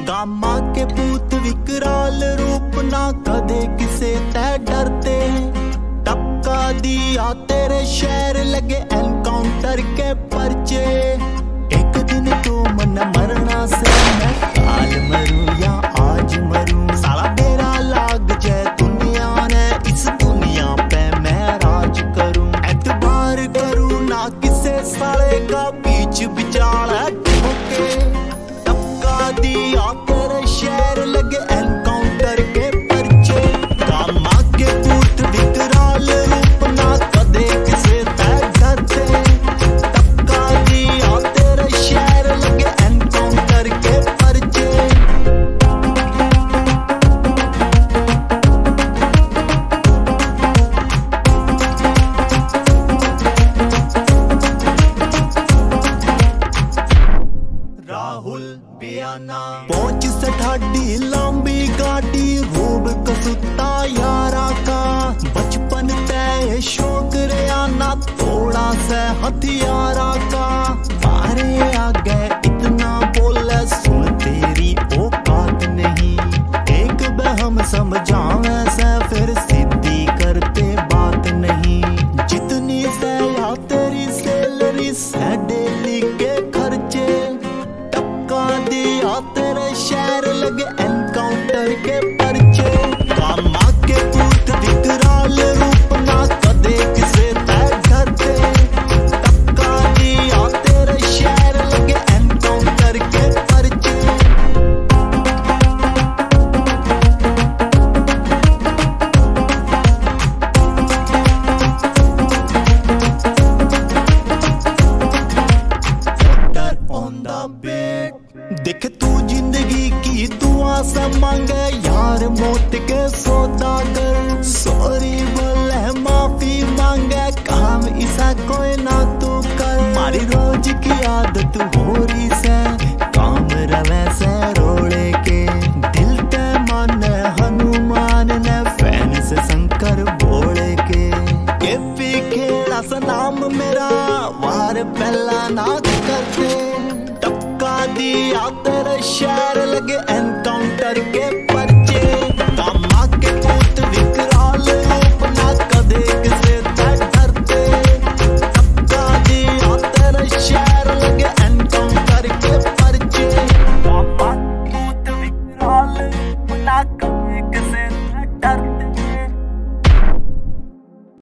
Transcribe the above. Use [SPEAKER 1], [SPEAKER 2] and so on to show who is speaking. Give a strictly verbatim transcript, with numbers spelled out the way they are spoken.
[SPEAKER 1] कामा के भूत विकराल रूप ना कदे किसे तै डरते। टपका दिया तेरे शहर लगे एनकाउंटर के पर्चे। एक दिन तो मन मरना से मैं काल मरूं या आज मरूं। साला मेरा लाग जाए दुनिया ने इस दुनिया पे मैं राज करूं। एतबार करूं ना किसे साले का बीच बिचारा ठोके। टपका दिया तेरे शहर लगे एनकाउंटर के पर्चे। कामा के भूत विकराल रूप ना कदे किसे तै डरते। टपका दिया तेरे शहर लगे एनकाउंटर के पर्चे। राहुल बियाना पहुंच सठाडी लंबी गाड़ी रूब कसुता यारा का। बचपन तय शौक रहा ना थोड़ा सा हथियारा का। मारे आगे इतना बोले सुन तेरी औकात नहीं। एक बहम समझावे से फिर सीधी करते बात नहीं। जितनी से या तेरी सैलरी से डेली के खर्चे। टपका दिया तेरे शहर लगे एनकाउंटर के पर्चे। कामा के भूत विकराल रूप ना कदे किसे तै डरते। टपका दिया तेरे शहर लगे एनकाउंटर के पर्चे। On the bed देख तू जिंदगी की दुआ से मांगे यार मौत के सौदागर। सॉरी बोले माफी मांगे काम ऐसा कोई ना तू कर। मारी रोज की आदत हो रही से काम रवे से रोड़े के। दिल ते मन हनुमान ने फैन से शंकर बोले के। केपी खेड़ा सा नाम मेरा वार पहला ना करते। टपका दिया तेरे शहर लगे